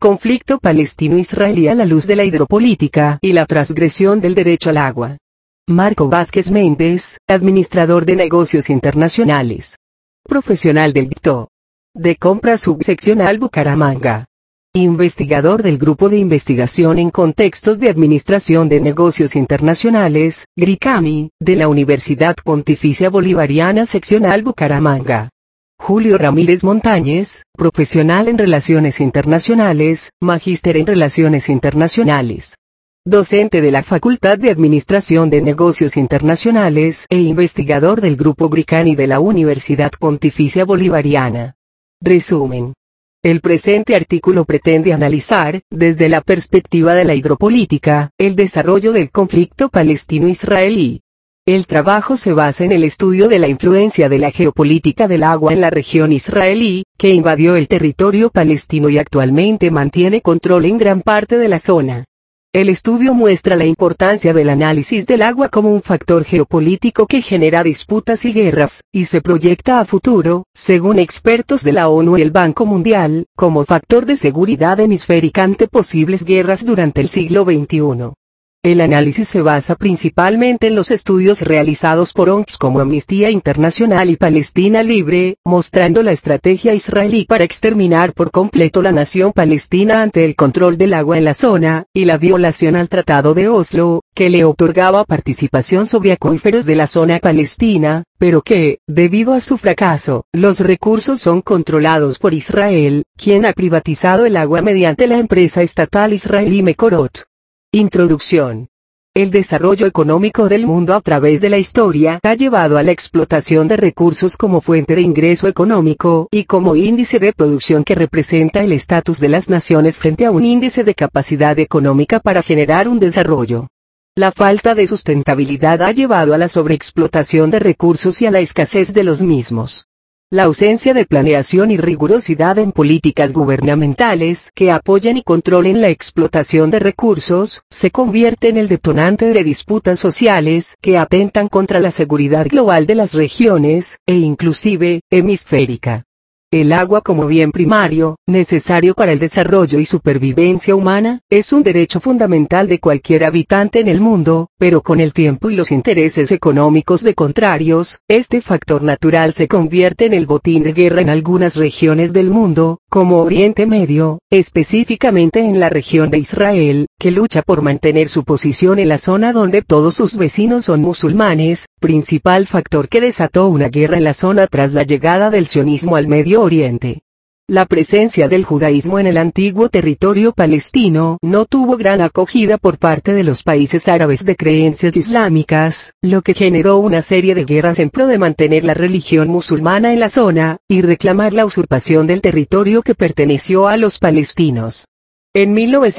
Conflicto palestino-israelí a la luz de la hidropolítica y la transgresión del derecho al agua. Marco Vázquez Méndez, administrador de negocios internacionales. Profesional del DICTO. De compra subseccional Bucaramanga. Investigador del Grupo de Investigación en Contextos de Administración de Negocios Internacionales, GRICAMI, de la Universidad Pontificia Bolivariana Seccional Bucaramanga. Julio Ramírez Montañez, profesional en Relaciones Internacionales, magíster en Relaciones Internacionales. Docente de la Facultad de Administración de Negocios Internacionales e investigador del Grupo GRICAMI de la Universidad Pontificia Bolivariana. Resumen. El presente artículo pretende analizar, desde la perspectiva de la hidropolítica, el desarrollo del conflicto palestino-israelí. El trabajo se basa en el estudio de la influencia de la geopolítica del agua en la región israelí, que invadió el territorio palestino y actualmente mantiene control en gran parte de la zona. El estudio muestra la importancia del análisis del agua como un factor geopolítico que genera disputas y guerras, y se proyecta a futuro, según expertos de la ONU y el Banco Mundial, como factor de seguridad hemisférica ante posibles guerras durante el siglo XXI. El análisis se basa principalmente en los estudios realizados por ONGs como Amnistía Internacional y Palestina Libre, mostrando la estrategia israelí para exterminar por completo la nación palestina ante el control del agua en la zona, y la violación al Tratado de Oslo, que le otorgaba participación sobre acuíferos de la zona palestina, pero que, debido a su fracaso, los recursos son controlados por Israel, quien ha privatizado el agua mediante la empresa estatal israelí Mekorot. Introducción. El desarrollo económico del mundo a través de la historia ha llevado a la explotación de recursos como fuente de ingreso económico y como índice de producción que representa el estatus de las naciones frente a un índice de capacidad económica para generar un desarrollo. La falta de sustentabilidad ha llevado a la sobreexplotación de recursos y a la escasez de los mismos. La ausencia de planeación y rigurosidad en políticas gubernamentales que apoyen y controlen la explotación de recursos, se convierte en el detonante de disputas sociales que atentan contra la seguridad global de las regiones, e inclusive, hemisférica. El agua como bien primario, necesario para el desarrollo y supervivencia humana, es un derecho fundamental de cualquier habitante en el mundo, pero con el tiempo y los intereses económicos de contrarios, este factor natural se convierte en el botín de guerra en algunas regiones del mundo, como Oriente Medio, específicamente en la región de Israel, que lucha por mantener su posición en la zona donde todos sus vecinos son musulmanes, principal factor que desató una guerra en la zona tras la llegada del sionismo al Medio Oriente. La presencia del judaísmo en el antiguo territorio palestino no tuvo gran acogida por parte de los países árabes de creencias islámicas, lo que generó una serie de guerras en pro de mantener la religión musulmana en la zona, y reclamar la usurpación del territorio que perteneció a los palestinos. En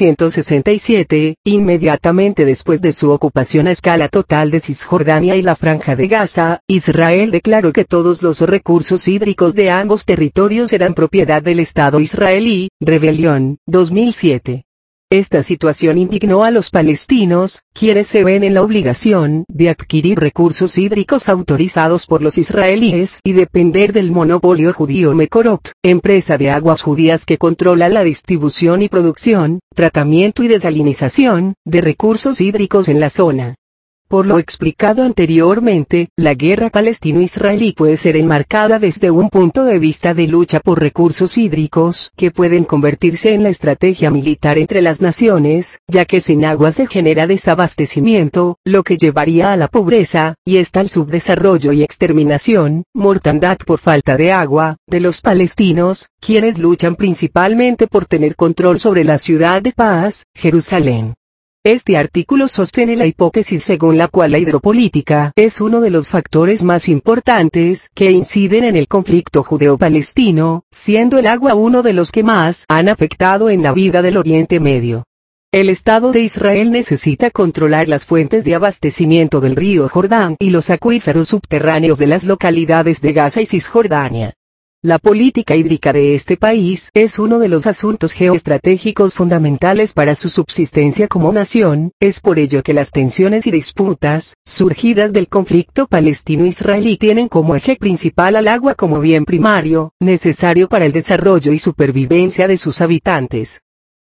1967, inmediatamente después de su ocupación a escala total de Cisjordania y la Franja de Gaza, Israel declaró que todos los recursos hídricos de ambos territorios eran propiedad del Estado israelí. Rebelión, 2007. Esta situación indignó a los palestinos, quienes se ven en la obligación de adquirir recursos hídricos autorizados por los israelíes y depender del monopolio judío Mekorot, empresa de aguas judías que controla la distribución y producción, tratamiento y desalinización de recursos hídricos en la zona. Por lo explicado anteriormente, la guerra palestino-israelí puede ser enmarcada desde un punto de vista de lucha por recursos hídricos, que pueden convertirse en la estrategia militar entre las naciones, ya que sin agua se genera desabastecimiento, lo que llevaría a la pobreza, y está el subdesarrollo y exterminación, mortandad por falta de agua, de los palestinos, quienes luchan principalmente por tener control sobre la ciudad de paz, Jerusalén. Este artículo sostiene la hipótesis según la cual la hidropolítica es uno de los factores más importantes que inciden en el conflicto judeo-palestino, siendo el agua uno de los que más han afectado en la vida del Oriente Medio. El Estado de Israel necesita controlar las fuentes de abastecimiento del río Jordán y los acuíferos subterráneos de las localidades de Gaza y Cisjordania. La política hídrica de este país es uno de los asuntos geoestratégicos fundamentales para su subsistencia como nación, es por ello que las tensiones y disputas, surgidas del conflicto palestino-israelí tienen como eje principal al agua como bien primario, necesario para el desarrollo y supervivencia de sus habitantes.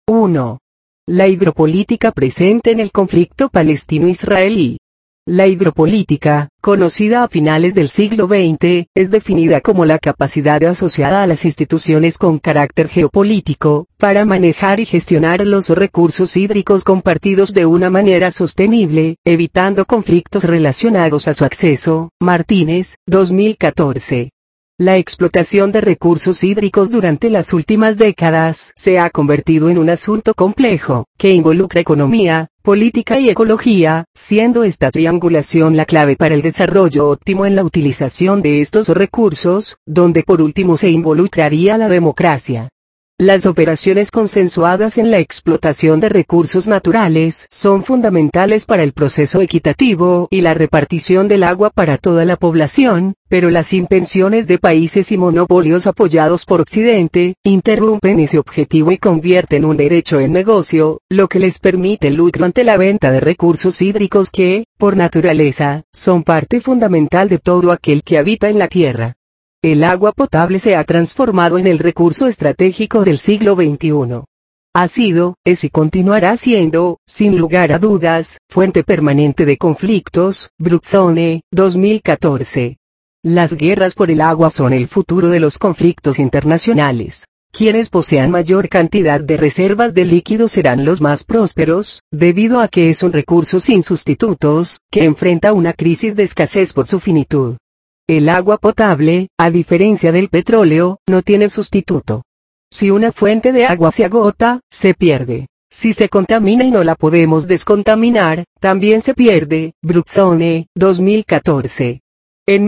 1. La hidropolítica presente en el conflicto palestino-israelí. La hidropolítica, conocida a finales del siglo XX, es definida como la capacidad asociada a las instituciones con carácter geopolítico, para manejar y gestionar los recursos hídricos compartidos de una manera sostenible, evitando conflictos relacionados a su acceso. Martínez, 2014. La explotación de recursos hídricos durante las últimas décadas se ha convertido en un asunto complejo, que involucra economía, política y ecología, siendo esta triangulación la clave para el desarrollo óptimo en la utilización de estos recursos, donde por último se involucraría la democracia. Las operaciones consensuadas en la explotación de recursos naturales son fundamentales para el proceso equitativo y la repartición del agua para toda la población, pero las intenciones de países y monopolios apoyados por Occidente, interrumpen ese objetivo y convierten un derecho en negocio, lo que les permite el lucro ante la venta de recursos hídricos que, por naturaleza, son parte fundamental de todo aquel que habita en la tierra. El agua potable se ha transformado en el recurso estratégico del siglo XXI. Ha sido, es y continuará siendo, sin lugar a dudas, fuente permanente de conflictos. Bruzzone, 2014. Las guerras por el agua son el futuro de los conflictos internacionales. Quienes posean mayor cantidad de reservas de líquido serán los más prósperos, debido a que es un recurso sin sustitutos, que enfrenta una crisis de escasez por su finitud. El agua potable, a diferencia del petróleo, no tiene sustituto. Si una fuente de agua se agota, se pierde. Si se contamina y no la podemos descontaminar, también se pierde. Bruzzone, 2014. En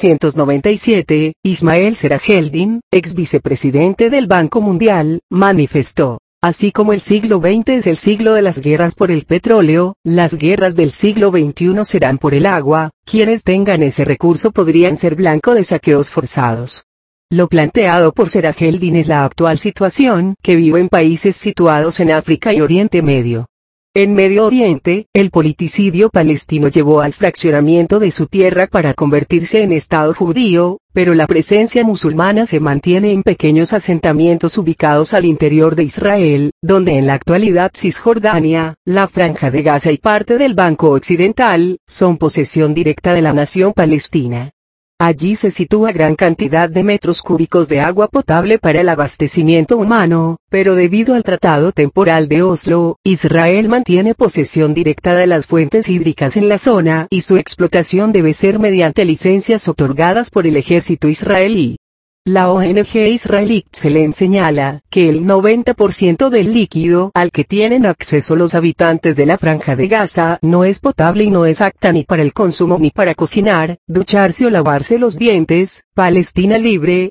1997, Ismael Serajeldin, ex vicepresidente del Banco Mundial, manifestó: así como el siglo XX es el siglo de las guerras por el petróleo, las guerras del siglo XXI serán por el agua. Quienes tengan ese recurso podrían ser blanco de saqueos forzados. Lo planteado por Serajeldin es la actual situación que vive en países situados en África y Oriente Medio. En Medio Oriente, el politicidio palestino llevó al fraccionamiento de su tierra para convertirse en Estado judío, pero la presencia musulmana se mantiene en pequeños asentamientos ubicados al interior de Israel, donde en la actualidad Cisjordania, la Franja de Gaza y parte del Banco Occidental, son posesión directa de la nación palestina. Allí se sitúa gran cantidad de metros cúbicos de agua potable para el abastecimiento humano, pero debido al Tratado Temporal de Oslo, Israel mantiene posesión directa de las fuentes hídricas en la zona y su explotación debe ser mediante licencias otorgadas por el ejército israelí. La ONG israelí Tselem señala que el 90% del líquido al que tienen acceso los habitantes de la Franja de Gaza no es potable y no es apta ni para el consumo ni para cocinar, ducharse o lavarse los dientes. Palestina Libre,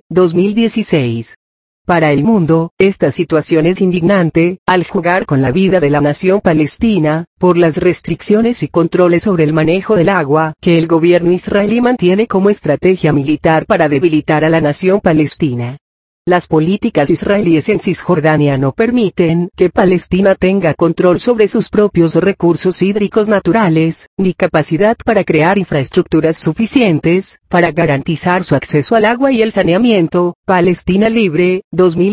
2016. Para el mundo, esta situación es indignante, al jugar con la vida de la nación palestina, por las restricciones y controles sobre el manejo del agua que el gobierno israelí mantiene como estrategia militar para debilitar a la nación palestina. Las políticas israelíes en Cisjordania no permiten que Palestina tenga control sobre sus propios recursos hídricos naturales, ni capacidad para crear infraestructuras suficientes para garantizar su acceso al agua y el saneamiento. Palestina Libre,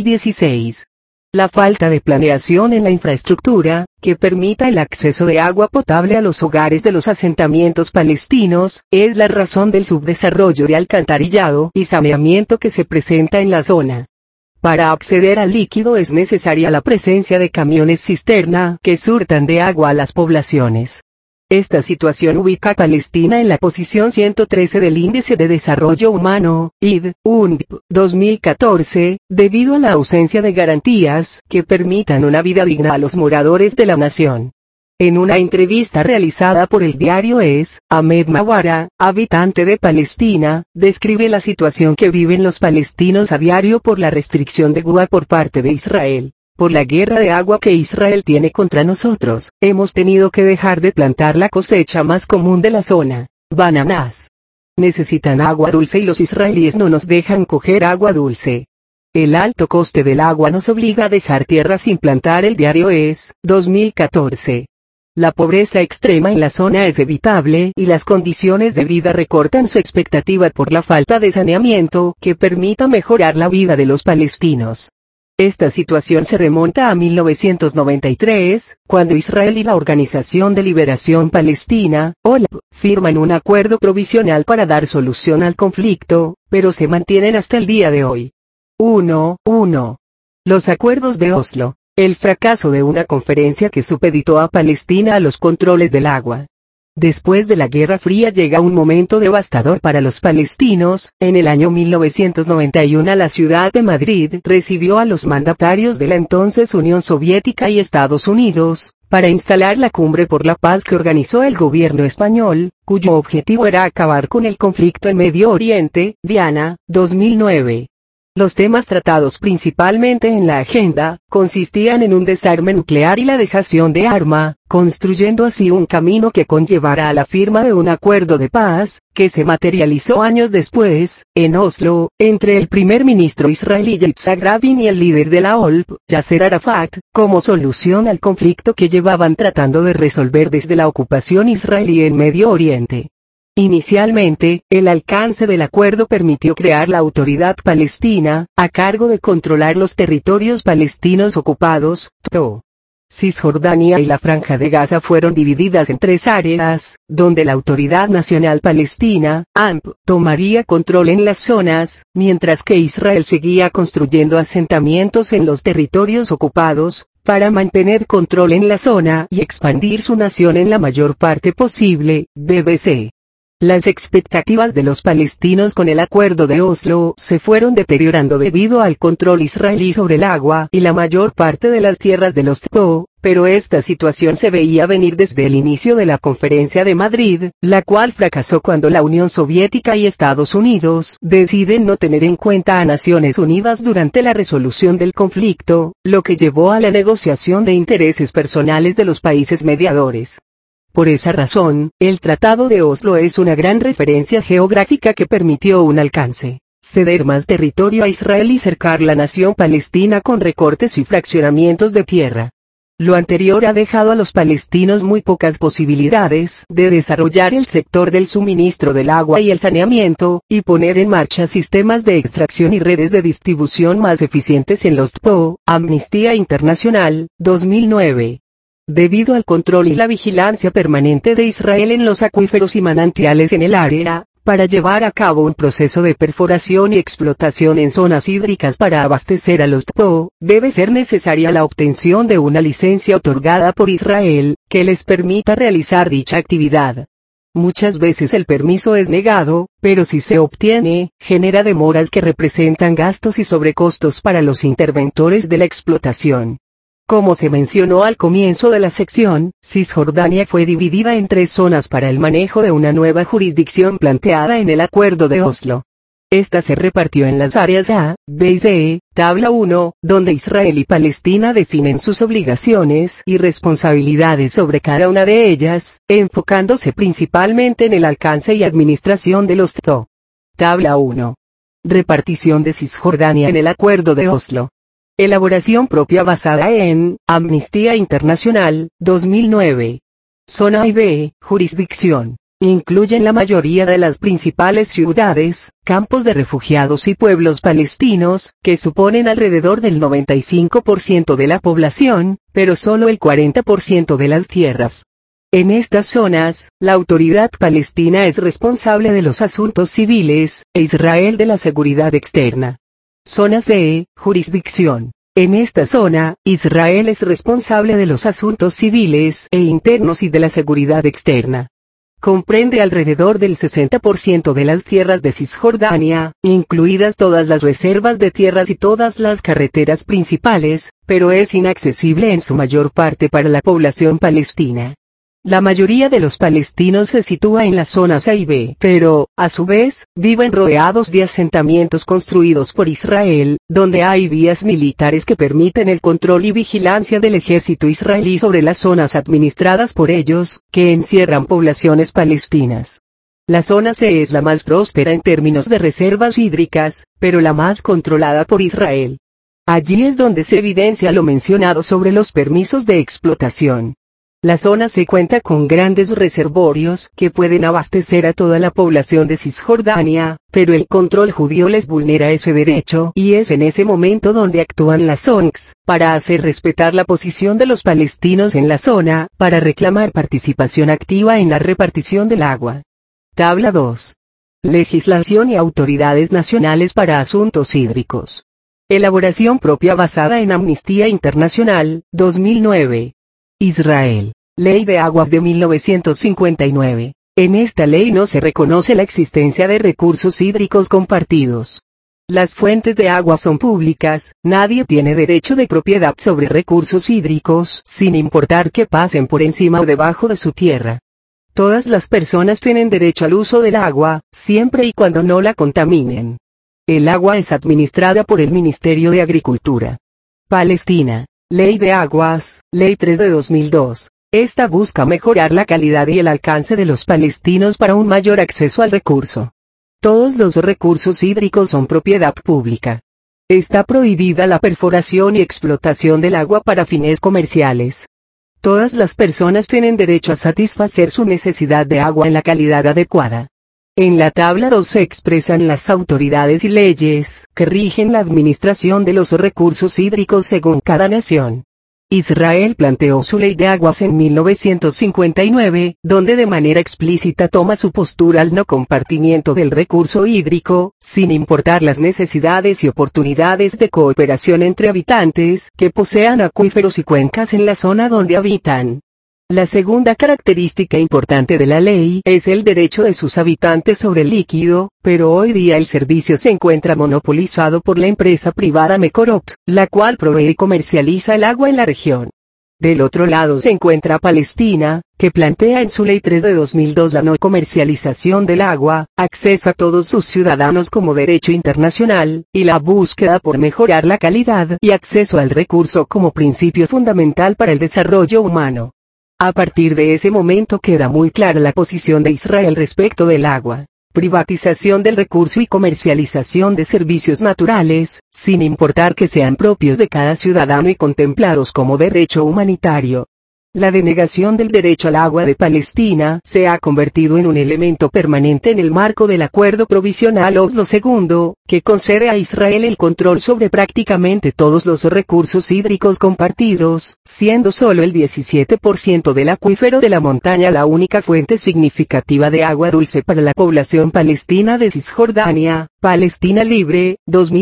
2016. La falta de planeación en la infraestructura, que permita el acceso de agua potable a los hogares de los asentamientos palestinos, es la razón del subdesarrollo de alcantarillado y saneamiento que se presenta en la zona. Para acceder al líquido es necesaria la presencia de camiones cisterna que surtan de agua a las poblaciones. Esta situación ubica a Palestina en la posición 113 del Índice de Desarrollo Humano, UNDP, 2014, debido a la ausencia de garantías que permitan una vida digna a los moradores de la nación. En una entrevista realizada por el diario ES, Ahmed Mawara, habitante de Palestina, describe la situación que viven los palestinos a diario por la restricción de agua por parte de Israel. Por la guerra de agua que Israel tiene contra nosotros, hemos tenido que dejar de plantar la cosecha más común de la zona, bananas. Necesitan agua dulce y los israelíes no nos dejan coger agua dulce. El alto coste del agua nos obliga a dejar tierra sin plantar. El diario ES, 2014. La pobreza extrema en la zona es evitable y las condiciones de vida recortan su expectativa por la falta de saneamiento que permita mejorar la vida de los palestinos. Esta situación se remonta a 1993, cuando Israel y la Organización de Liberación Palestina, OLP, firman un acuerdo provisional para dar solución al conflicto, pero se mantienen hasta el día de hoy. 1. Los acuerdos de Oslo. El fracaso de una conferencia que supeditó a Palestina a los controles del agua. Después de la Guerra Fría llega un momento devastador para los palestinos. En el año 1991 la ciudad de Madrid recibió a los mandatarios de la entonces Unión Soviética y Estados Unidos, para instalar la Cumbre por la Paz que organizó el gobierno español, cuyo objetivo era acabar con el conflicto en Medio Oriente. Viana, 2009. Los temas tratados principalmente en la agenda, consistían en un desarme nuclear y la dejación de arma, construyendo así un camino que conllevara a la firma de un acuerdo de paz, que se materializó años después, en Oslo, entre el primer ministro israelí Yitzhak Rabin y el líder de la OLP, Yasser Arafat, como solución al conflicto que llevaban tratando de resolver desde la ocupación israelí en Medio Oriente. Inicialmente, el alcance del acuerdo permitió crear la Autoridad Palestina, a cargo de controlar los territorios palestinos ocupados, PLO. Cisjordania y la Franja de Gaza fueron divididas en 3 áreas, donde la Autoridad Nacional Palestina, ANP, tomaría control en las zonas, mientras que Israel seguía construyendo asentamientos en los territorios ocupados, para mantener control en la zona y expandir su nación en la mayor parte posible. BBC. Las expectativas de los palestinos con el acuerdo de Oslo se fueron deteriorando debido al control israelí sobre el agua y la mayor parte de las tierras de los PLO, pero esta situación se veía venir desde el inicio de la Conferencia de Madrid, la cual fracasó cuando la Unión Soviética y Estados Unidos deciden no tener en cuenta a Naciones Unidas durante la resolución del conflicto, lo que llevó a la negociación de intereses personales de los países mediadores. Por esa razón, el Tratado de Oslo es una gran referencia geográfica que permitió un alcance, ceder más territorio a Israel y cercar la nación palestina con recortes y fraccionamientos de tierra. Lo anterior ha dejado a los palestinos muy pocas posibilidades de desarrollar el sector del suministro del agua y el saneamiento, y poner en marcha sistemas de extracción y redes de distribución más eficientes en los PLO. Amnistía Internacional, 2009. Debido al control y la vigilancia permanente de Israel en los acuíferos y manantiales en el área, para llevar a cabo un proceso de perforación y explotación en zonas hídricas para abastecer a los PLO, debe ser necesaria la obtención de una licencia otorgada por Israel, que les permita realizar dicha actividad. Muchas veces el permiso es negado, pero si se obtiene, genera demoras que representan gastos y sobrecostos para los interventores de la explotación. Como se mencionó al comienzo de la sección, Cisjordania fue dividida en 3 zonas para el manejo de una nueva jurisdicción planteada en el Acuerdo de Oslo. Esta se repartió en las áreas A, B y C, tabla 1, donde Israel y Palestina definen sus obligaciones y responsabilidades sobre cada una de ellas, enfocándose principalmente en el alcance y administración de los PLO. Tabla 1. Repartición de Cisjordania en el Acuerdo de Oslo. Elaboración propia basada en Amnistía Internacional, 2009. Zona A y B, jurisdicción. Incluyen la mayoría de las principales ciudades, campos de refugiados y pueblos palestinos, que suponen alrededor del 95% de la población, pero solo el 40% de las tierras. En estas zonas, la autoridad palestina es responsable de los asuntos civiles, e Israel de la seguridad externa. Zona C, jurisdicción. En esta zona, Israel es responsable de los asuntos civiles e internos y de la seguridad externa. Comprende alrededor del 60% de las tierras de Cisjordania, incluidas todas las reservas de tierras y todas las carreteras principales, pero es inaccesible en su mayor parte para la población palestina. La mayoría de los palestinos se sitúa en las zonas A y B, pero, a su vez, viven rodeados de asentamientos construidos por Israel, donde hay vías militares que permiten el control y vigilancia del ejército israelí sobre las zonas administradas por ellos, que encierran poblaciones palestinas. La zona C es la más próspera en términos de reservas hídricas, pero la más controlada por Israel. Allí es donde se evidencia lo mencionado sobre los permisos de explotación. La zona se cuenta con grandes reservorios que pueden abastecer a toda la población de Cisjordania, pero el control judío les vulnera ese derecho y es en ese momento donde actúan las ONGs, para hacer respetar la posición de los palestinos en la zona, para reclamar participación activa en la repartición del agua. Tabla 2. Legislación y autoridades nacionales para asuntos hídricos. Elaboración propia basada en Amnistía Internacional, 2009. Israel. Ley de Aguas de 1959. En esta ley no se reconoce la existencia de recursos hídricos compartidos. Las fuentes de agua son públicas, nadie tiene derecho de propiedad sobre recursos hídricos, sin importar que pasen por encima o debajo de su tierra. Todas las personas tienen derecho al uso del agua, siempre y cuando no la contaminen. El agua es administrada por el Ministerio de Agricultura. Palestina. Ley de Aguas, Ley 3 de 2002. Esta busca mejorar la calidad y el alcance de los palestinos para un mayor acceso al recurso. Todos los recursos hídricos son propiedad pública. Está prohibida la perforación y explotación del agua para fines comerciales. Todas las personas tienen derecho a satisfacer su necesidad de agua en la calidad adecuada. En la tabla 2 se expresan las autoridades y leyes que rigen la administración de los recursos hídricos según cada nación. Israel planteó su ley de aguas en 1959, donde de manera explícita toma su postura al no compartimiento del recurso hídrico, sin importar las necesidades y oportunidades de cooperación entre habitantes que posean acuíferos y cuencas en la zona donde habitan. La segunda característica importante de la ley es el derecho de sus habitantes sobre el líquido, pero hoy día el servicio se encuentra monopolizado por la empresa privada Mekorot, la cual provee y comercializa el agua en la región. Del otro lado se encuentra Palestina, que plantea en su Ley 3 de 2002 la no comercialización del agua, acceso a todos sus ciudadanos como derecho internacional, y la búsqueda por mejorar la calidad y acceso al recurso como principio fundamental para el desarrollo humano. A partir de ese momento queda muy clara la posición de Israel respecto del agua, privatización del recurso y comercialización de servicios naturales, sin importar que sean propios de cada ciudadano y contemplados como derecho humanitario. La denegación del derecho al agua de Palestina se ha convertido en un elemento permanente en el marco del Acuerdo Provisional Oslo II, que concede a Israel el control sobre prácticamente todos los recursos hídricos compartidos, siendo solo el 17% del acuífero de la montaña la única fuente significativa de agua dulce para la población palestina de Cisjordania. Palestina Libre,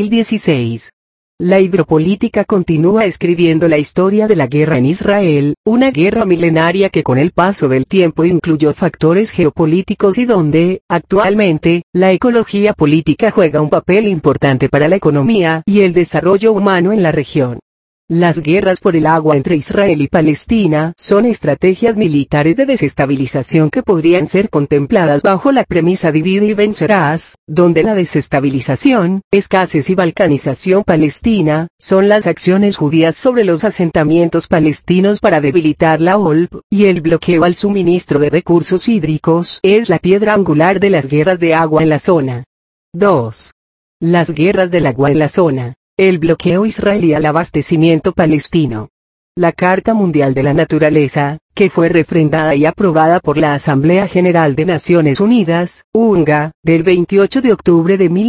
2016. La hidropolítica continúa escribiendo la historia de la guerra en Israel, una guerra milenaria que con el paso del tiempo incluyó factores geopolíticos y donde, actualmente, la ecología política juega un papel importante para la economía y el desarrollo humano en la región. Las guerras por el agua entre Israel y Palestina son estrategias militares de desestabilización que podrían ser contempladas bajo la premisa divide y vencerás, donde la desestabilización, escasez y balcanización palestina, son las acciones judías sobre los asentamientos palestinos para debilitar la OLP, y el bloqueo al suministro de recursos hídricos es la piedra angular de las guerras de agua en la zona. 2. Las guerras del agua en la zona. El bloqueo israelí al abastecimiento palestino. La Carta Mundial de la Naturaleza, que fue refrendada y aprobada por la Asamblea General de Naciones Unidas, UNGA, del 28 de octubre de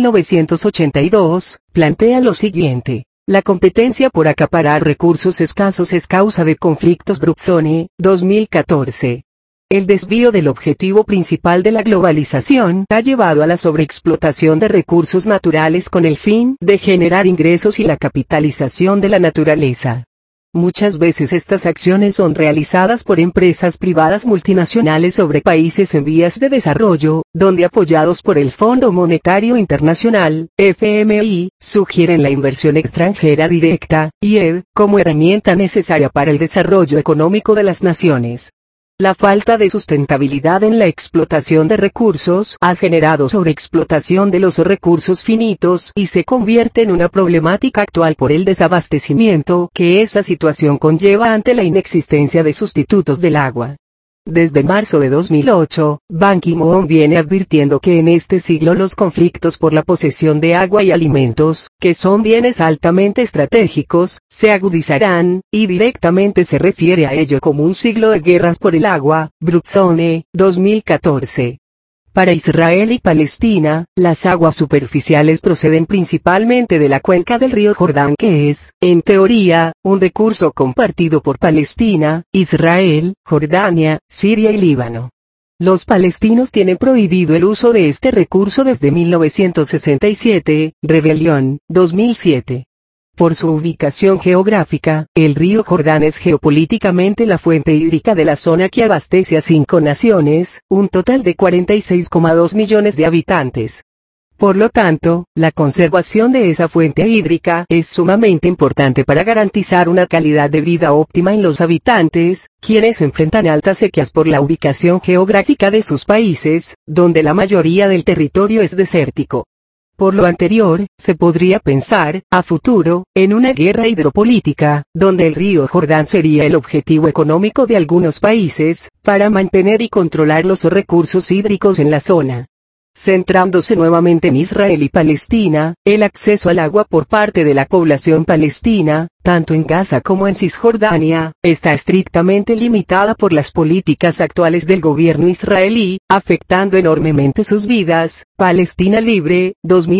1982, plantea lo siguiente. La competencia por acaparar recursos escasos es causa de conflictos. Bruzzone, 2014. El desvío del objetivo principal de la globalización ha llevado a la sobreexplotación de recursos naturales con el fin de generar ingresos y la capitalización de la naturaleza. Muchas veces estas acciones son realizadas por empresas privadas multinacionales sobre países en vías de desarrollo, donde apoyados por el Fondo Monetario Internacional, FMI, sugieren la inversión extranjera directa, IED, como herramienta necesaria para el desarrollo económico de las naciones. La falta de sustentabilidad en la explotación de recursos ha generado sobreexplotación de los recursos finitos y se convierte en una problemática actual por el desabastecimiento que esa situación conlleva ante la inexistencia de sustitutos del agua. Desde marzo de 2008, Ban Ki-moon viene advirtiendo que en este siglo los conflictos por la posesión de agua y alimentos, que son bienes altamente estratégicos, se agudizarán, y directamente se refiere a ello como un siglo de guerras por el agua. Brookzone, 2014. Para Israel y Palestina, las aguas superficiales proceden principalmente de la cuenca del río Jordán, que es, en teoría, un recurso compartido por Palestina, Israel, Jordania, Siria y Líbano. Los palestinos tienen prohibido el uso de este recurso desde 1967, Rebelión, 2007. Por su ubicación geográfica, el río Jordán es geopolíticamente la fuente hídrica de la zona que abastece a 5 naciones, un total de 46,2 millones de habitantes. Por lo tanto, la conservación de esa fuente hídrica es sumamente importante para garantizar una calidad de vida óptima en los habitantes, quienes enfrentan altas sequías por la ubicación geográfica de sus países, donde la mayoría del territorio es desértico. Por lo anterior, se podría pensar, a futuro, en una guerra hidropolítica, donde el río Jordán sería el objetivo económico de algunos países, para mantener y controlar los recursos hídricos en la zona. Centrándose nuevamente en Israel y Palestina, el acceso al agua por parte de la población palestina, tanto en Gaza como en Cisjordania, está estrictamente limitada por las políticas actuales del gobierno israelí, afectando enormemente sus vidas. Palestina Libre,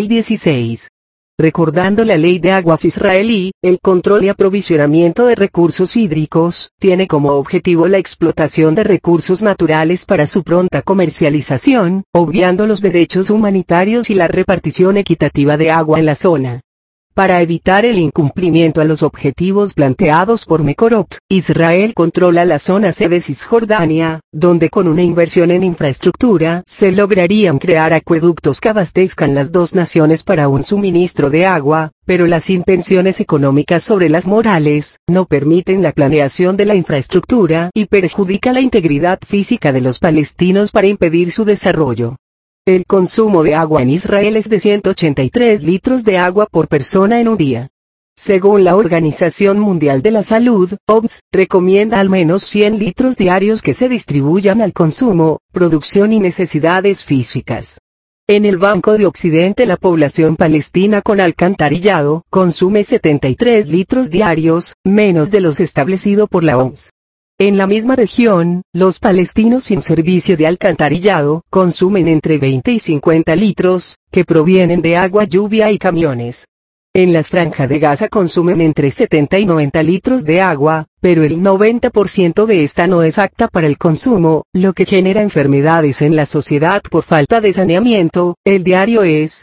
2016. Recordando la ley de aguas israelí, el control y aprovisionamiento de recursos hídricos, tiene como objetivo la explotación de recursos naturales para su pronta comercialización, obviando los derechos humanitarios y la repartición equitativa de agua en la zona. Para evitar el incumplimiento a los objetivos planteados por Mekorot, Israel controla la zona C de Cisjordania, donde con una inversión en infraestructura se lograrían crear acueductos que abastezcan las dos naciones para un suministro de agua, pero las intenciones económicas sobre las morales no permiten la planeación de la infraestructura y perjudica la integridad física de los palestinos para impedir su desarrollo. El consumo de agua en Israel es de 183 litros de agua por persona en un día. Según la Organización Mundial de la Salud, OMS, recomienda al menos 100 litros diarios que se distribuyan al consumo, producción y necesidades físicas. En el Banco de Occidente la población palestina con alcantarillado consume 73 litros diarios, menos de los establecido por la OMS. En la misma región, los palestinos sin servicio de alcantarillado consumen entre 20 y 50 litros, que provienen de agua lluvia y camiones. En la franja de Gaza consumen entre 70 y 90 litros de agua, pero el 90% de esta no es apta para el consumo, lo que genera enfermedades en la sociedad por falta de saneamiento. El diario es,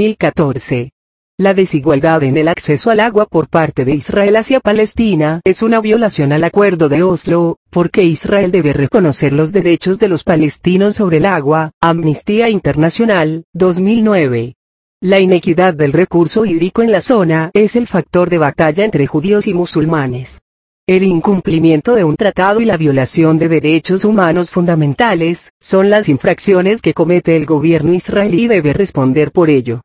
2014. La desigualdad en el acceso al agua por parte de Israel hacia Palestina es una violación al Acuerdo de Oslo, porque Israel debe reconocer los derechos de los palestinos sobre el agua. Amnistía Internacional, 2009. La inequidad del recurso hídrico en la zona es el factor de batalla entre judíos y musulmanes. El incumplimiento de un tratado y la violación de derechos humanos fundamentales son las infracciones que comete el gobierno israelí y debe responder por ello.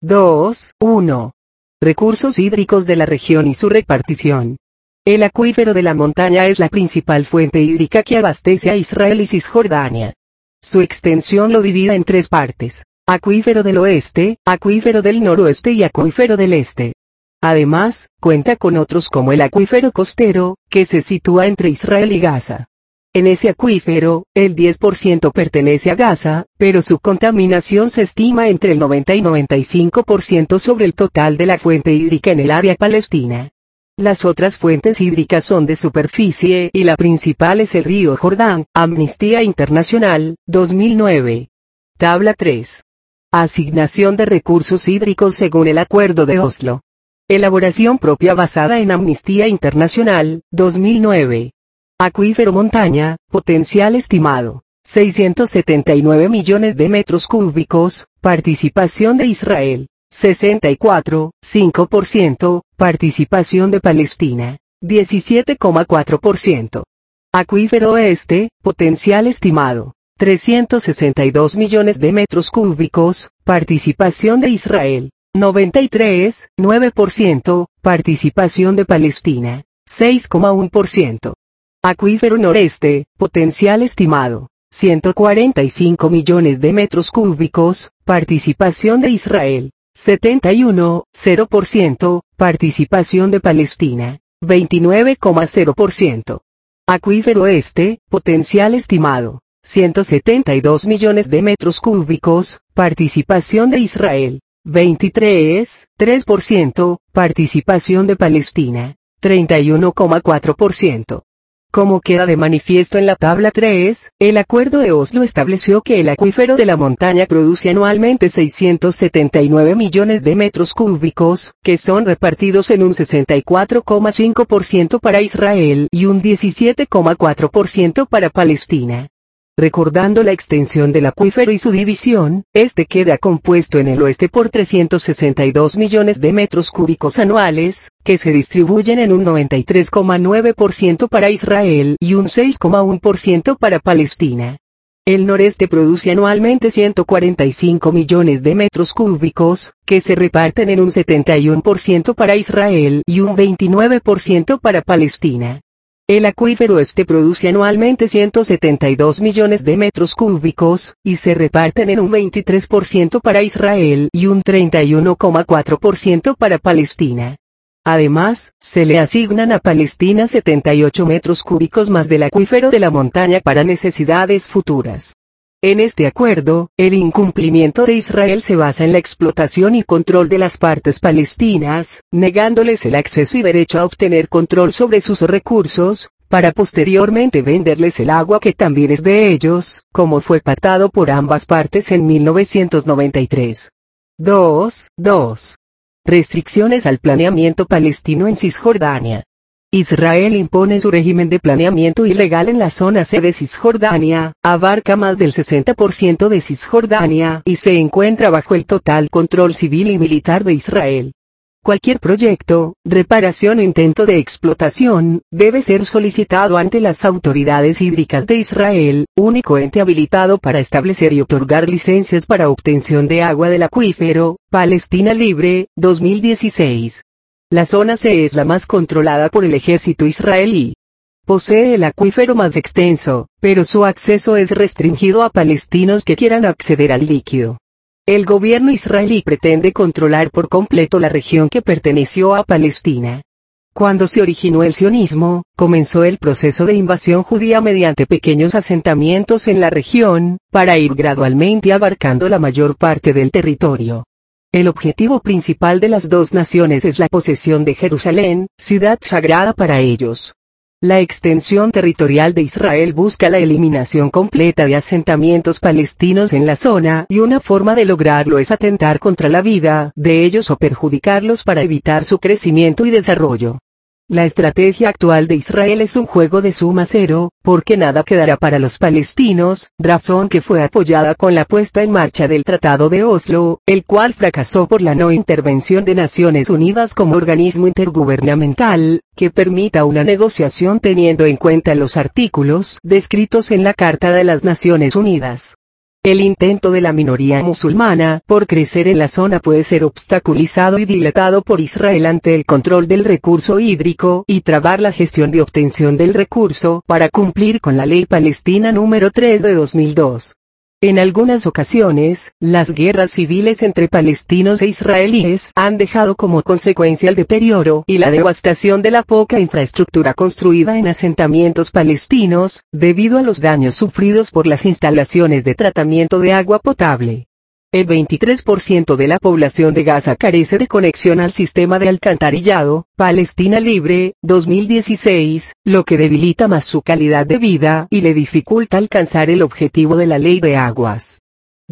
2.1. Recursos hídricos de la región y su repartición. El acuífero de la montaña es la principal fuente hídrica que abastece a Israel y Cisjordania. Su extensión lo divide en 3 partes: acuífero del oeste, acuífero del noroeste y acuífero del este. Además, cuenta con otros como el acuífero costero, que se sitúa entre Israel y Gaza. En ese acuífero, el 10% pertenece a Gaza, pero su contaminación se estima entre el 90 y 95% sobre el total de la fuente hídrica en el área palestina. Las otras fuentes hídricas son de superficie y la principal es el río Jordán. Amnistía Internacional, 2009. Tabla 3. Asignación de recursos hídricos según el Acuerdo de Oslo. Elaboración propia basada en Amnistía Internacional, 2009. Acuífero montaña, potencial estimado, 679 millones de metros cúbicos, participación de Israel, 64,5%, participación de Palestina, 17,4%. Acuífero oeste, potencial estimado, 362 millones de metros cúbicos, participación de Israel, 93,9%, participación de Palestina, 6,1%. Acuífero noreste, potencial estimado, 145 millones de metros cúbicos, participación de Israel, 71,0%, participación de Palestina, 29,0%. Acuífero este, potencial estimado, 172 millones de metros cúbicos, participación de Israel, 23,3%, participación de Palestina, 31,4%. Como queda de manifiesto en la tabla 3, el Acuerdo de Oslo estableció que el acuífero de la montaña produce anualmente 679 millones de metros cúbicos, que son repartidos en un 64,5% para Israel y un 17,4% para Palestina. Recordando la extensión del acuífero y su división, este queda compuesto en el oeste por 362 millones de metros cúbicos anuales, que se distribuyen en un 93,9% para Israel y un 6,1% para Palestina. El noreste produce anualmente 145 millones de metros cúbicos, que se reparten en un 71% para Israel y un 29% para Palestina. El acuífero este produce anualmente 172 millones de metros cúbicos, y se reparten en un 23% para Israel y un 31,4% para Palestina. Además, se le asignan a Palestina 78 metros cúbicos más del acuífero de la montaña para necesidades futuras. En este acuerdo, el incumplimiento de Israel se basa en la explotación y control de las partes palestinas, negándoles el acceso y derecho a obtener control sobre sus recursos, para posteriormente venderles el agua que también es de ellos, como fue pactado por ambas partes en 1993. 2. Restricciones al planeamiento palestino en Cisjordania. Israel impone su régimen de planeamiento ilegal en la zona C de Cisjordania, abarca más del 60% de Cisjordania y se encuentra bajo el total control civil y militar de Israel. Cualquier proyecto, reparación o intento de explotación, debe ser solicitado ante las autoridades hídricas de Israel, único ente habilitado para establecer y otorgar licencias para obtención de agua del acuífero. Palestina Libre, 2016. La zona C es la más controlada por el ejército israelí. Posee el acuífero más extenso, pero su acceso es restringido a palestinos que quieran acceder al líquido. El gobierno israelí pretende controlar por completo la región que perteneció a Palestina. Cuando se originó el sionismo, comenzó el proceso de invasión judía mediante pequeños asentamientos en la región, para ir gradualmente abarcando la mayor parte del territorio. El objetivo principal de las dos naciones es la posesión de Jerusalén, ciudad sagrada para ellos. La extensión territorial de Israel busca la eliminación completa de asentamientos palestinos en la zona y una forma de lograrlo es atentar contra la vida de ellos o perjudicarlos para evitar su crecimiento y desarrollo. La estrategia actual de Israel es un juego de suma cero, porque nada quedará para los palestinos, razón que fue apoyada con la puesta en marcha del Tratado de Oslo, el cual fracasó por la no intervención de Naciones Unidas como organismo intergubernamental, que permita una negociación teniendo en cuenta los artículos descritos en la Carta de las Naciones Unidas. El intento de la minoría musulmana por crecer en la zona puede ser obstaculizado y dilatado por Israel ante el control del recurso hídrico y trabar la gestión de obtención del recurso para cumplir con la Ley Palestina número 3 de 2002. En algunas ocasiones, las guerras civiles entre palestinos e israelíes han dejado como consecuencia el deterioro y la devastación de la poca infraestructura construida en asentamientos palestinos, debido a los daños sufridos por las instalaciones de tratamiento de agua potable. El 23% de la población de Gaza carece de conexión al sistema de alcantarillado. Palestina Libre, 2016, lo que debilita más su calidad de vida y le dificulta alcanzar el objetivo de la ley de aguas.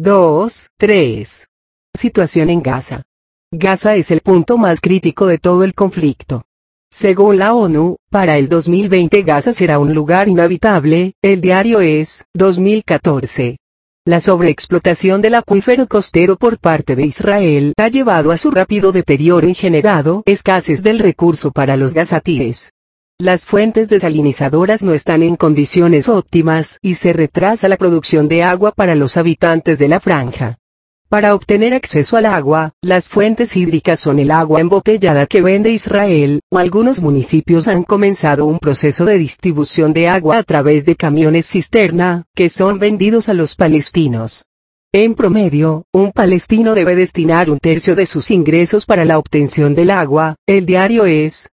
3. Situación en Gaza. Gaza es el punto más crítico de todo el conflicto. Según la ONU, para el 2020 Gaza será un lugar inhabitable. El diario Es, 2014. La sobreexplotación del acuífero costero por parte de Israel ha llevado a su rápido deterioro y generado escasez del recurso para los gazatíes. Las fuentes desalinizadoras no están en condiciones óptimas y se retrasa la producción de agua para los habitantes de la franja. Para obtener acceso al agua, las fuentes hídricas son el agua embotellada que vende Israel, o algunos municipios han comenzado un proceso de distribución de agua a través de camiones cisterna, que son vendidos a los palestinos. En promedio, un palestino debe destinar un tercio de sus ingresos para la obtención del agua. El diario es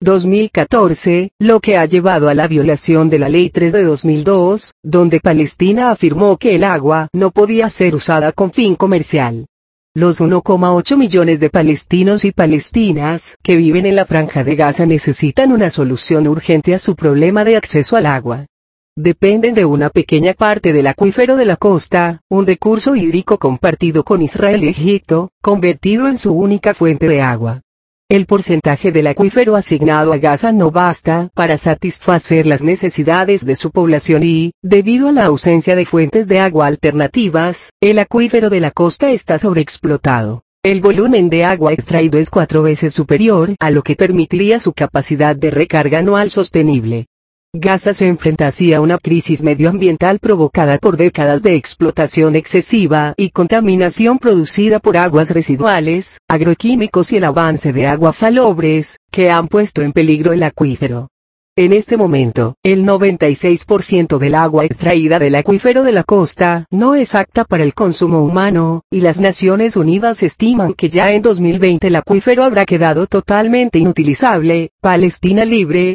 2014, lo que ha llevado a la violación de la Ley 3 de 2002, donde Palestina afirmó que el agua no podía ser usada con fin comercial. Los 1,8 millones de palestinos y palestinas que viven en la Franja de Gaza necesitan una solución urgente a su problema de acceso al agua. Dependen de una pequeña parte del acuífero de la costa, un recurso hídrico compartido con Israel y Egipto, convertido en su única fuente de agua. El porcentaje del acuífero asignado a Gaza no basta para satisfacer las necesidades de su población y, debido a la ausencia de fuentes de agua alternativas, el acuífero de la costa está sobreexplotado. El volumen de agua extraído es 4 veces superior a lo que permitiría su capacidad de recarga anual sostenible. Gaza se enfrenta así a una crisis medioambiental provocada por décadas de explotación excesiva y contaminación producida por aguas residuales, agroquímicos y el avance de aguas salobres, que han puesto en peligro el acuífero. En este momento, el 96% del agua extraída del acuífero de la costa no es apta para el consumo humano, y las Naciones Unidas estiman que ya en 2020 el acuífero habrá quedado totalmente inutilizable. Palestina Libre,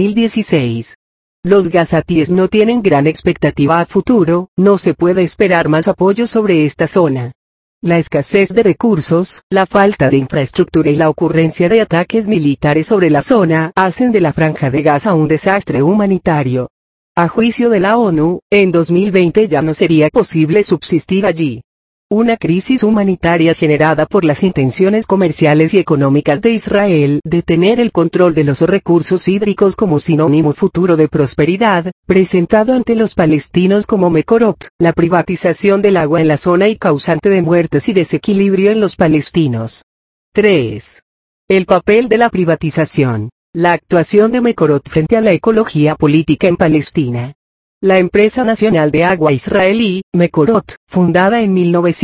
2016. Los gazatíes no tienen gran expectativa a futuro, no se puede esperar más apoyo sobre esta zona. La escasez de recursos, la falta de infraestructura y la ocurrencia de ataques militares sobre la zona hacen de la Franja de Gaza un desastre humanitario. A juicio de la ONU, en 2020 ya no sería posible subsistir allí. Una crisis humanitaria generada por las intenciones comerciales y económicas de Israel de tener el control de los recursos hídricos como sinónimo futuro de prosperidad, presentado ante los palestinos como Mekorot, la privatización del agua en la zona y causante de muertes y desequilibrio en los palestinos. 3. El papel de la privatización. La actuación de Mekorot frente a la ecología política en Palestina. La empresa nacional de agua israelí, Mekorot, fundada en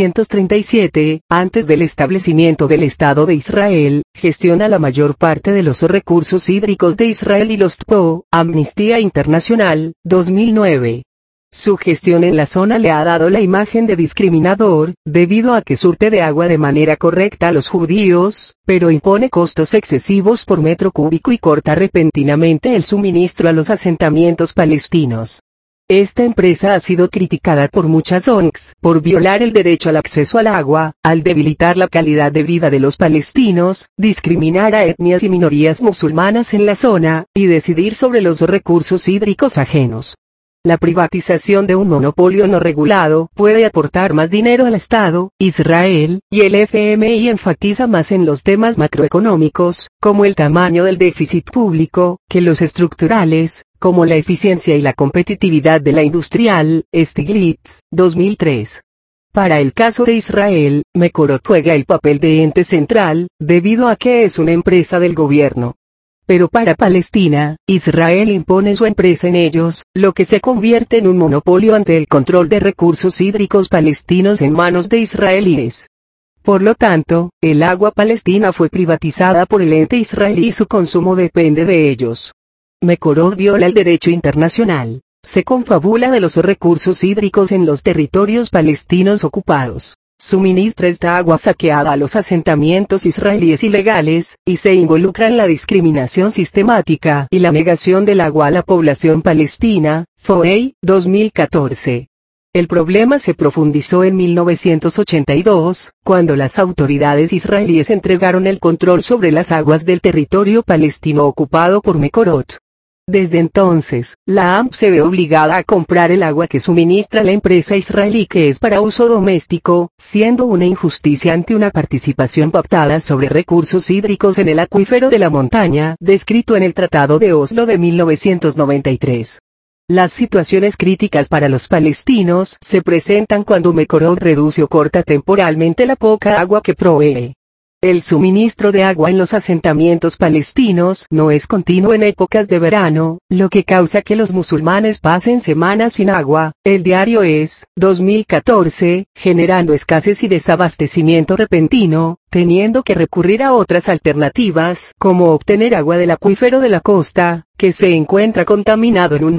1937, antes del establecimiento del Estado de Israel, gestiona la mayor parte de los recursos hídricos de Israel y los TPO, Amnistía Internacional, 2009. Su gestión en la zona le ha dado la imagen de discriminador, debido a que surte de agua de manera correcta a los judíos, pero impone costos excesivos por metro cúbico y corta repentinamente el suministro a los asentamientos palestinos. Esta empresa ha sido criticada por muchas ONGs por violar el derecho al acceso al agua, al debilitar la calidad de vida de los palestinos, discriminar a etnias y minorías musulmanas en la zona, y decidir sobre los recursos hídricos ajenos. La privatización de un monopolio no regulado puede aportar más dinero al Estado, Israel, y el FMI enfatiza más en los temas macroeconómicos, como el tamaño del déficit público, que los estructurales, como la eficiencia y la competitividad de la industrial. Stiglitz, 2003. Para el caso de Israel, Mekorot juega el papel de ente central, debido a que es una empresa del gobierno. Pero para Palestina, Israel impone su empresa en ellos, lo que se convierte en un monopolio ante el control de recursos hídricos palestinos en manos de israelíes. Por lo tanto, el agua palestina fue privatizada por el ente israelí y su consumo depende de ellos. Mekorot viola el derecho internacional, se confabula de los recursos hídricos en los territorios palestinos ocupados. Suministra esta agua saqueada a los asentamientos israelíes ilegales, y se involucra en la discriminación sistemática y la negación del agua a la población palestina. FOEI, 2014. El problema se profundizó en 1982, cuando las autoridades israelíes entregaron el control sobre las aguas del territorio palestino ocupado por Mekorot. Desde entonces, la AMP se ve obligada a comprar el agua que suministra la empresa israelí que es para uso doméstico, siendo una injusticia ante una participación pactada sobre recursos hídricos en el acuífero de la montaña, descrito en el Tratado de Oslo de 1993. Las situaciones críticas para los palestinos se presentan cuando Mekorot reduce o corta temporalmente la poca agua que provee. El suministro de agua en los asentamientos palestinos no es continuo en épocas de verano, lo que causa que los musulmanes pasen semanas sin agua. El diario Es, 2014, generando escasez y desabastecimiento repentino, teniendo que recurrir a otras alternativas, como obtener agua del acuífero de la costa, que se encuentra contaminado en un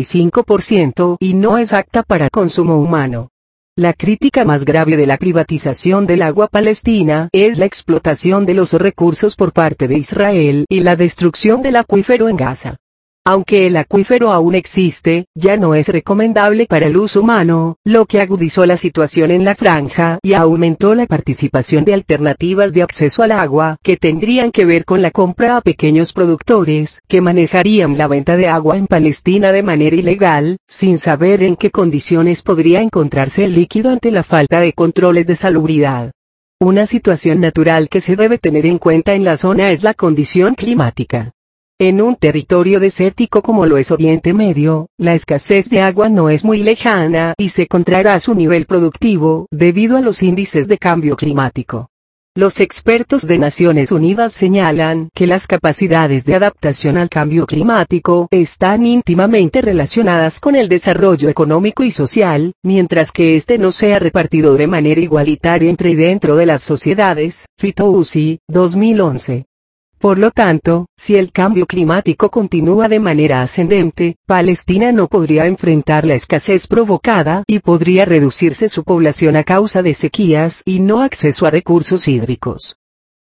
95% y no es apta para consumo humano. La crítica más grave de la privatización del agua palestina es la explotación de los recursos por parte de Israel y la destrucción del acuífero en Gaza. Aunque el acuífero aún existe, ya no es recomendable para el uso humano, lo que agudizó la situación en la franja y aumentó la participación de alternativas de acceso al agua que tendrían que ver con la compra a pequeños productores que manejarían la venta de agua en Palestina de manera ilegal, sin saber en qué condiciones podría encontrarse el líquido ante la falta de controles de salubridad. Una situación natural que se debe tener en cuenta en la zona es la condición climática. En un territorio desértico como lo es Oriente Medio, la escasez de agua no es muy lejana y se contrará su nivel productivo debido a los índices de cambio climático. Los expertos de Naciones Unidas señalan que las capacidades de adaptación al cambio climático están íntimamente relacionadas con el desarrollo económico y social, mientras que este no sea repartido de manera igualitaria entre y dentro de las sociedades. Fitoussi, 2011. Por lo tanto, si el cambio climático continúa de manera ascendente, Palestina no podría enfrentar la escasez provocada y podría reducirse su población a causa de sequías y no acceso a recursos hídricos.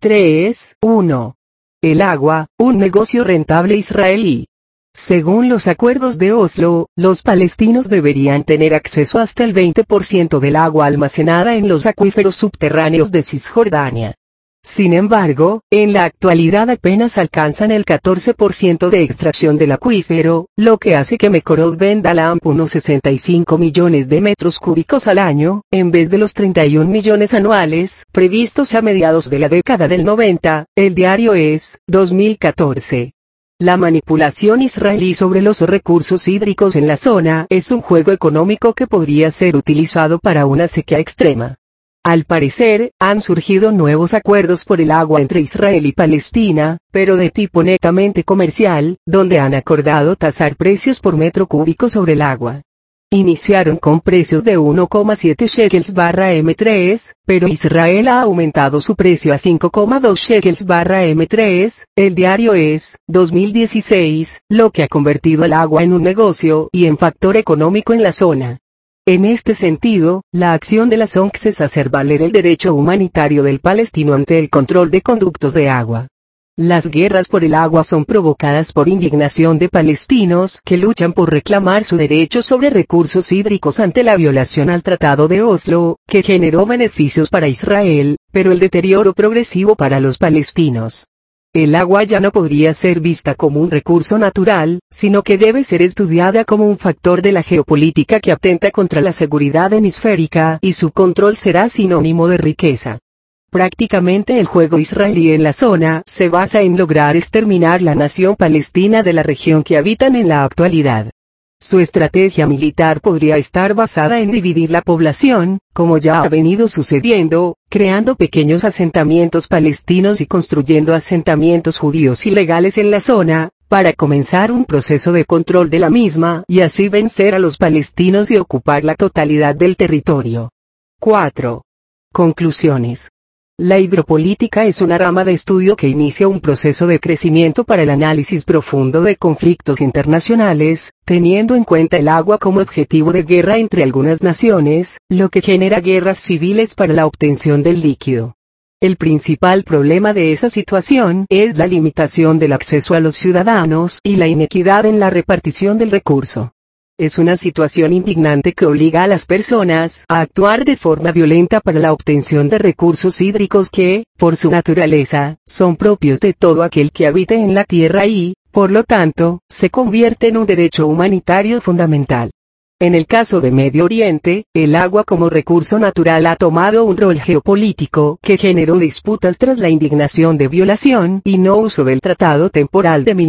3.1. El agua, un negocio rentable israelí. Según los acuerdos de Oslo, los palestinos deberían tener acceso hasta el 20% del agua almacenada en los acuíferos subterráneos de Cisjordania. Sin embargo, en la actualidad apenas alcanzan el 14% de extracción del acuífero, lo que hace que Mekorot venda a la AMP unos 65 millones de metros cúbicos al año, en vez de los 31 millones anuales, previstos a mediados de la década del 90, el diario Es, 2014. La manipulación israelí sobre los recursos hídricos en la zona es un juego económico que podría ser utilizado para una sequía extrema. Al parecer, han surgido nuevos acuerdos por el agua entre Israel y Palestina, pero de tipo netamente comercial, donde han acordado tasar precios por metro cúbico sobre el agua. Iniciaron con precios de 1,7 shekels/m3, pero Israel ha aumentado su precio a 5,2 shekels/m3, el diario Es, 2016, lo que ha convertido el agua en un negocio y en factor económico en la zona. En este sentido, la acción de las ONGs es hacer valer el derecho humanitario del palestino ante el control de conductos de agua. Las guerras por el agua son provocadas por indignación de palestinos que luchan por reclamar su derecho sobre recursos hídricos ante la violación al Tratado de Oslo, que generó beneficios para Israel, pero el deterioro progresivo para los palestinos. El agua ya no podría ser vista como un recurso natural, sino que debe ser estudiada como un factor de la geopolítica que atenta contra la seguridad hemisférica y su control será sinónimo de riqueza. Prácticamente el juego israelí en la zona se basa en lograr exterminar la nación palestina de la región que habitan en la actualidad. Su estrategia militar podría estar basada en dividir la población, como ya ha venido sucediendo, creando pequeños asentamientos palestinos y construyendo asentamientos judíos ilegales en la zona, para comenzar un proceso de control de la misma y así vencer a los palestinos y ocupar la totalidad del territorio. 4. Conclusiones. La hidropolítica es una rama de estudio que inicia un proceso de crecimiento para el análisis profundo de conflictos internacionales, teniendo en cuenta el agua como objetivo de guerra entre algunas naciones, lo que genera guerras civiles para la obtención del líquido. El principal problema de esa situación es la limitación del acceso a los ciudadanos y la inequidad en la repartición del recurso. Es una situación indignante que obliga a las personas a actuar de forma violenta para la obtención de recursos hídricos que, por su naturaleza, son propios de todo aquel que habite en la tierra y, por lo tanto, se convierte en un derecho humanitario fundamental. En el caso de Medio Oriente, el agua como recurso natural ha tomado un rol geopolítico que generó disputas tras la indignación de violación y no uso del Tratado Temporal de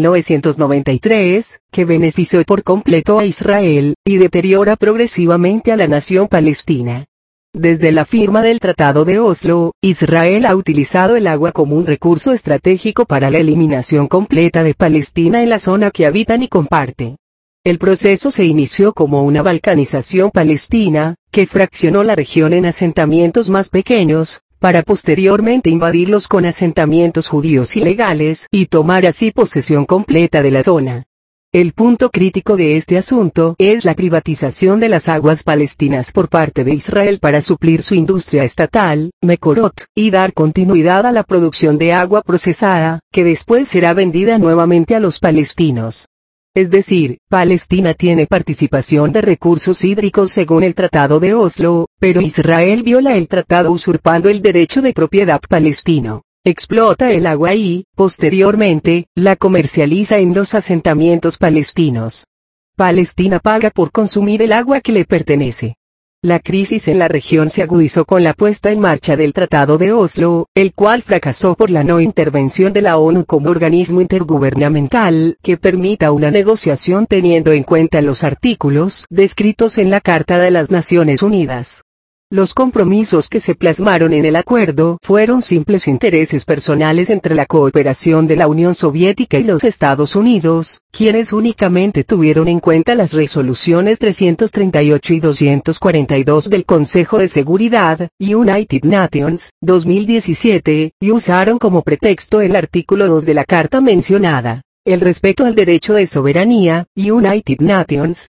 1993, que benefició por completo a Israel, y deteriora progresivamente a la nación palestina. Desde la firma del Tratado de Oslo, Israel ha utilizado el agua como un recurso estratégico para la eliminación completa de Palestina en la zona que habitan y comparte. El proceso se inició como una balcanización palestina, que fraccionó la región en asentamientos más pequeños, para posteriormente invadirlos con asentamientos judíos ilegales y tomar así posesión completa de la zona. El punto crítico de este asunto es la privatización de las aguas palestinas por parte de Israel para suplir su industria estatal, Mekorot, y dar continuidad a la producción de agua procesada, que después será vendida nuevamente a los palestinos. Es decir, Palestina tiene participación de recursos hídricos según el Tratado de Oslo, pero Israel viola el tratado usurpando el derecho de propiedad palestino. Explota el agua y, posteriormente, la comercializa en los asentamientos palestinos. Palestina paga por consumir el agua que le pertenece. La crisis en la región se agudizó con la puesta en marcha del Tratado de Oslo, el cual fracasó por la no intervención de la ONU como organismo intergubernamental que permita una negociación teniendo en cuenta los artículos descritos en la Carta de las Naciones Unidas. Los compromisos que se plasmaron en el acuerdo fueron simples intereses personales entre la cooperación de la Unión Soviética y los Estados Unidos, quienes únicamente tuvieron en cuenta las resoluciones 338 y 242 del Consejo de Seguridad, United Nations, 2017, y usaron como pretexto el artículo 2 de la carta mencionada. El respeto al derecho de soberanía, United Nations,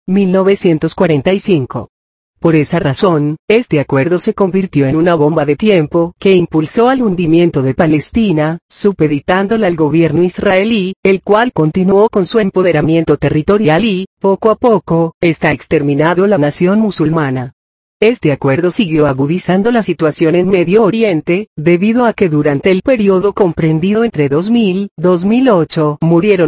1945. Por esa razón, este acuerdo se convirtió en una bomba de tiempo que impulsó al hundimiento de Palestina, supeditándola al gobierno israelí, el cual continuó con su empoderamiento territorial y, poco a poco, está exterminado la nación musulmana. Este acuerdo siguió agudizando la situación en Medio Oriente, debido a que durante el periodo comprendido entre 2000 y 2008 murieron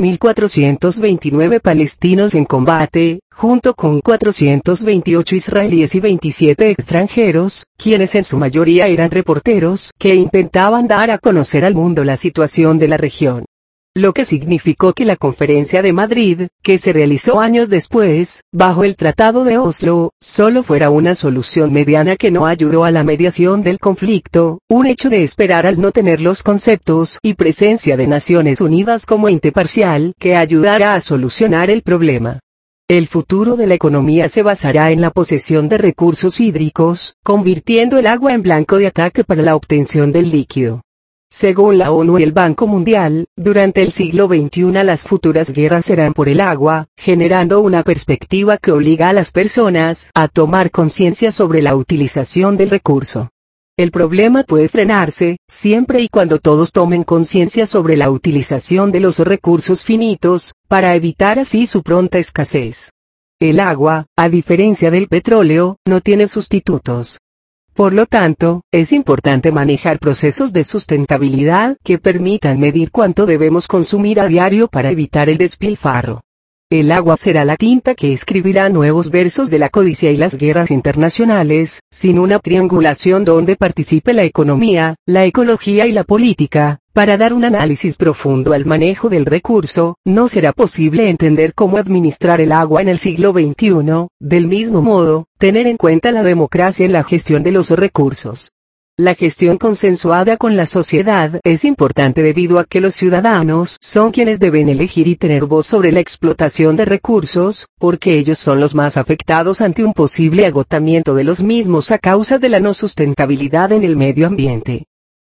5.429 palestinos en combate, junto con 428 israelíes y 27 extranjeros, quienes en su mayoría eran reporteros que intentaban dar a conocer al mundo la situación de la región. Lo que significó que la Conferencia de Madrid, que se realizó años después, bajo el Tratado de Oslo, solo fuera una solución mediana que no ayudó a la mediación del conflicto, un hecho de esperar al no tener los conceptos y presencia de Naciones Unidas como ente parcial que ayudara a solucionar el problema. El futuro de la economía se basará en la posesión de recursos hídricos, convirtiendo el agua en blanco de ataque para la obtención del líquido. Según la ONU y el Banco Mundial, durante el siglo XXI las futuras guerras serán por el agua, generando una perspectiva que obliga a las personas a tomar conciencia sobre la utilización del recurso. El problema puede frenarse, siempre y cuando todos tomen conciencia sobre la utilización de los recursos finitos, para evitar así su pronta escasez. El agua, a diferencia del petróleo, no tiene sustitutos. Por lo tanto, es importante manejar procesos de sustentabilidad que permitan medir cuánto debemos consumir a diario para evitar el despilfarro. El agua será la tinta que escribirá nuevos versos de la codicia y las guerras internacionales, sin una triangulación donde participe la economía, la ecología y la política. Para dar un análisis profundo al manejo del recurso, no será posible entender cómo administrar el agua en el siglo XXI, del mismo modo, tener en cuenta la democracia en la gestión de los recursos. La gestión consensuada con la sociedad es importante debido a que los ciudadanos son quienes deben elegir y tener voz sobre la explotación de recursos, porque ellos son los más afectados ante un posible agotamiento de los mismos a causa de la no sustentabilidad en el medio ambiente.